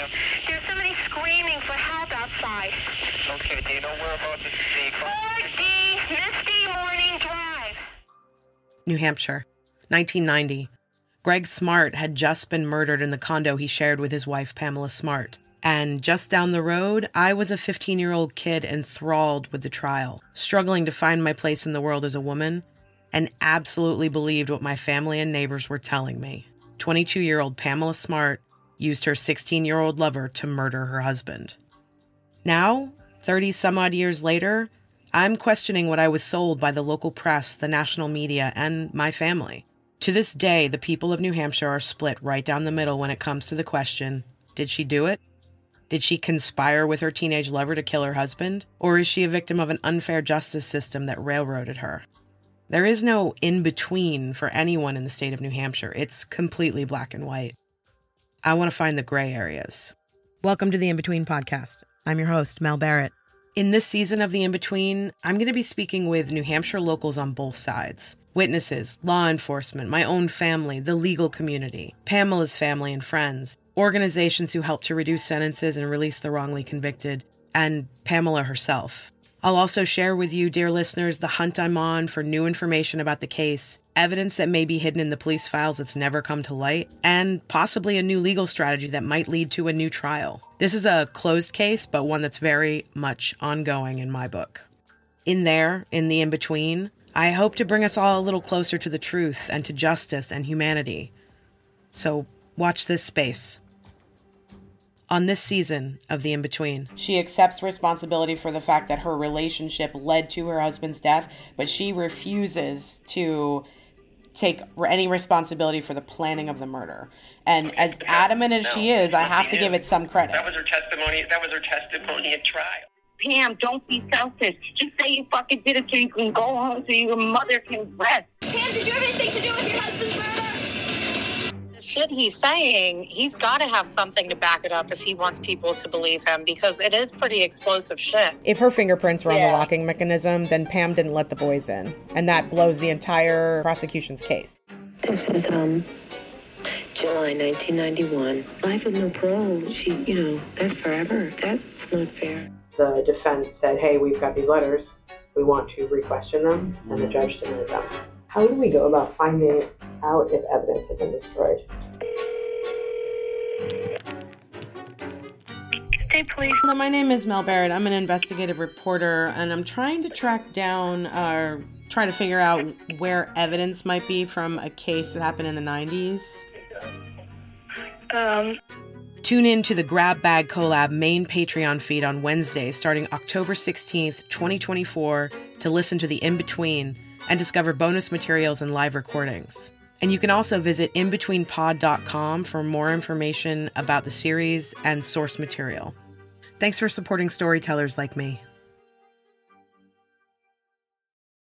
There's somebody screaming for help outside. Okay, do you know where about the 4D Misty Morning Drive. New Hampshire, 1990. Greg Smart had just been murdered in the condo he shared with his wife, Pamela Smart. And just down the road, I was a 15-year-old kid enthralled with the trial, struggling to find my place in the world as a woman, and absolutely believed what my family and neighbors were telling me. 22-year-old Pamela Smart used her 16-year-old lover to murder her husband. Now, 30-some-odd years later, I'm questioning what I was sold by the local press, the national media, and my family. To this day, the people of New Hampshire are split right down the middle when it comes to the question, did she do it? Did she conspire with her teenage lover to kill her husband? Or is she a victim of an unfair justice system that railroaded her? There is no in-between for anyone in the state of New Hampshire. It's completely black and white. I want to find the gray areas. Welcome to the In-Between podcast. I'm your host, Mel Barrett. In this season of The In-Between, I'm going to be speaking with New Hampshire locals on both sides. Witnesses, law enforcement, my own family, the legal community, Pamela's family and friends, organizations who help to reduce sentences and release the wrongly convicted, and Pamela herself. I'll also share with you, dear listeners, the hunt I'm on for new information about the case, evidence that may be hidden in the police files that's never come to light, and possibly a new legal strategy that might lead to a new trial. This is a closed case, but one that's very much ongoing in my book. In there, in the in-between, I hope to bring us all a little closer to the truth and to justice and humanity. So watch this space. On this season of The In-Between, she accepts responsibility for the fact that her relationship led to her husband's death, but she refuses to take any responsibility for the planning of the murder. And as adamant as she is, I have to give it some credit. That was her testimony. That was her testimony at trial. Pam, don't be selfish. Just say you fucking did it so you can go home so your mother can rest. Pam, did you have anything to do with your husband's murder? The shit he's saying, he's got to have something to back it up if he wants people to believe him, because it is pretty explosive shit. If her fingerprints were on the locking mechanism, then Pam didn't let the boys in. And that blows the entire prosecution's case. This is, July 1991. Life with no parole. That's forever. That's not fair. The defense said, hey, we've got these letters. We want to re-question them. And the judge denied them. How do we go about finding out if evidence had been destroyed? State Police. Hello, my name is Mel Barrett. I'm an investigative reporter, and I'm trying to track down try to figure out where evidence might be from a case that happened in the 90s. Tune in to the Grab Bag Collab main Patreon feed on Wednesday starting October 16th, 2024 to listen to The In-Between and discover bonus materials and live recordings. And you can also visit inbetweenpod.com for more information about the series and source material. Thanks for supporting storytellers like me.